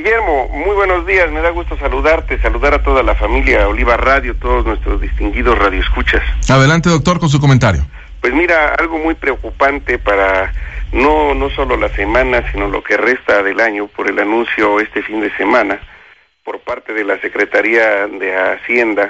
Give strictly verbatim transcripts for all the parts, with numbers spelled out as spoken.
Guillermo, muy buenos días, me da gusto saludarte, saludar a toda la familia Oliva Radio, todos nuestros distinguidos radioescuchas. Adelante, doctor, con su comentario. Pues mira, algo muy preocupante para no, no solo la semana, sino lo que resta del año, por el anuncio este fin de semana, por parte de la Secretaría de Hacienda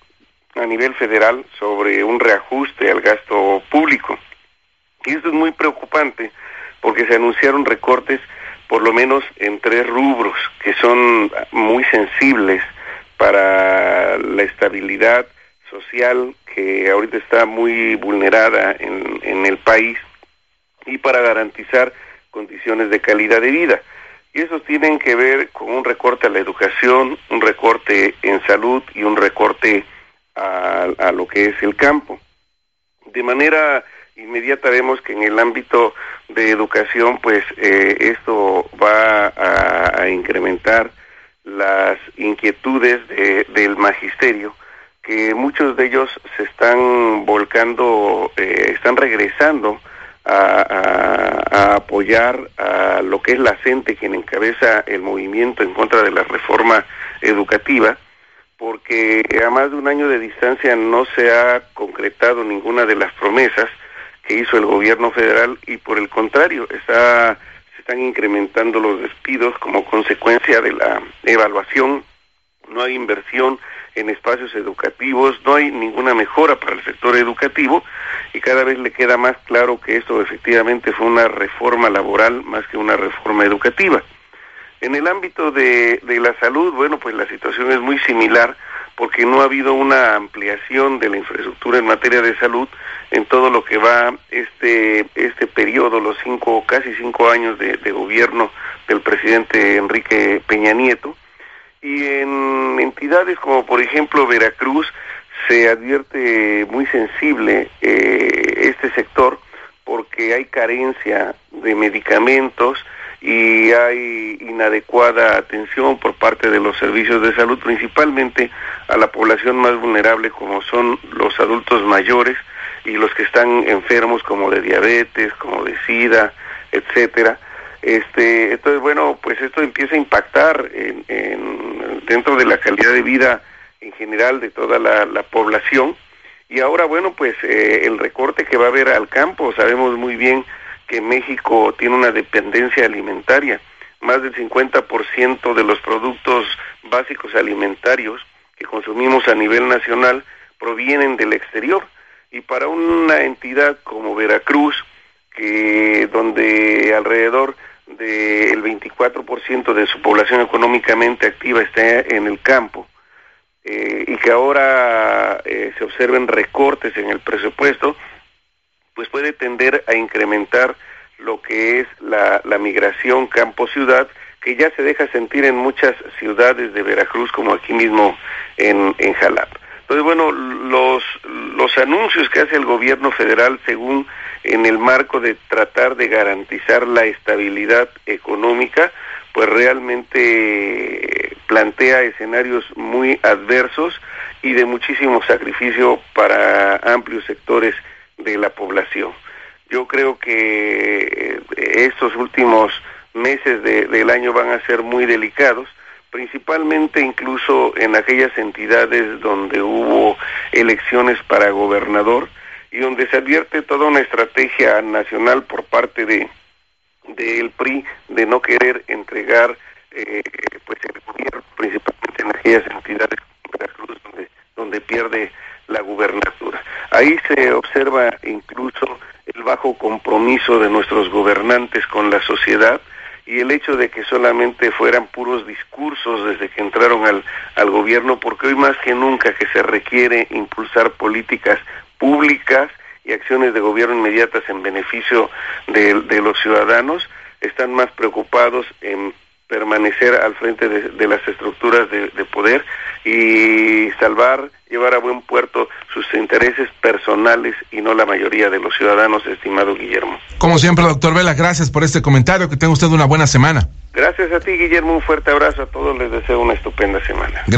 a nivel federal sobre un reajuste al gasto público. Y esto es muy preocupante porque se anunciaron recortes por lo menos en tres rubros que son muy sensibles para la estabilidad social que ahorita está muy vulnerada en, en el país y para garantizar condiciones de calidad de vida. Y esos tienen que ver con un recorte a la educación, un recorte en salud y un recorte a, a lo que es el campo. De manera inmediata vemos que en el ámbito de educación, pues eh, esto va a, a incrementar las inquietudes de, del magisterio, que muchos de ellos se están volcando, eh, están regresando a, a, a apoyar a lo que es la CENTE, quien encabeza el movimiento en contra de la reforma educativa, porque a más de un año de distancia no se ha concretado ninguna de las promesas que hizo el gobierno federal y por el contrario está se están incrementando los despidos como consecuencia de la evaluación. No hay inversión en espacios educativos, no hay ninguna mejora para el sector educativo y cada vez le queda más claro que esto efectivamente fue una reforma laboral más que una reforma educativa. En el ámbito de, de la salud, bueno, pues la situación es muy similar porque no ha habido una ampliación de la infraestructura en materia de salud en todo lo que va este este periodo, los cinco, casi cinco años de, de gobierno del presidente Enrique Peña Nieto. Y en entidades como por ejemplo Veracruz se advierte muy sensible eh, este sector porque hay carencia de medicamentos y hay inadecuada atención por parte de los servicios de salud, principalmente a la población más vulnerable como son los adultos mayores y los que están enfermos como de diabetes, como de SIDA, etcétera. Este, entonces bueno, pues esto empieza a impactar en, en dentro de la calidad de vida en general de toda la, la población. Y ahora bueno, pues eh, el recorte que va a haber al campo, sabemos muy bien que México tiene una dependencia alimentaria. Más del cincuenta por ciento de los productos básicos alimentarios que consumimos a nivel nacional provienen del exterior. Y para una entidad como Veracruz, que donde alrededor del veinticuatro por ciento de su población económicamente activa está en el campo, eh, y que ahora eh, se observen recortes en el presupuesto, pues puede tender a incrementar lo que es la, la migración campo-ciudad, que ya se deja sentir en muchas ciudades de Veracruz, como aquí mismo en, en Jalapa. Entonces, bueno, los, los anuncios que hace el gobierno federal, según en el marco de tratar de garantizar la estabilidad económica, pues realmente plantea escenarios muy adversos y de muchísimo sacrificio para amplios sectores de la población. Yo creo que estos últimos meses de, del año van a ser muy delicados, principalmente incluso en aquellas entidades donde hubo elecciones para gobernador y donde se advierte toda una estrategia nacional por parte de del P R I de no querer entregar eh, pues el gobierno, principalmente en aquellas entidades como Veracruz donde, donde pierde la gubernatura. Ahí se observa incluso el bajo compromiso de nuestros gobernantes con la sociedad y el hecho de que solamente fueran puros discursos desde que entraron al, al gobierno, porque hoy más que nunca que se requiere impulsar políticas públicas y acciones de gobierno inmediatas en beneficio de, de los ciudadanos, están más preocupados en permanecer al frente de, de las estructuras de, de poder y salvar, llevar a buen puerto sus intereses personales y no la mayoría de los ciudadanos, estimado Guillermo. Como siempre, doctor Vela, gracias por este comentario, que tenga usted una buena semana. Gracias a ti, Guillermo, un fuerte abrazo a todos, les deseo una estupenda semana.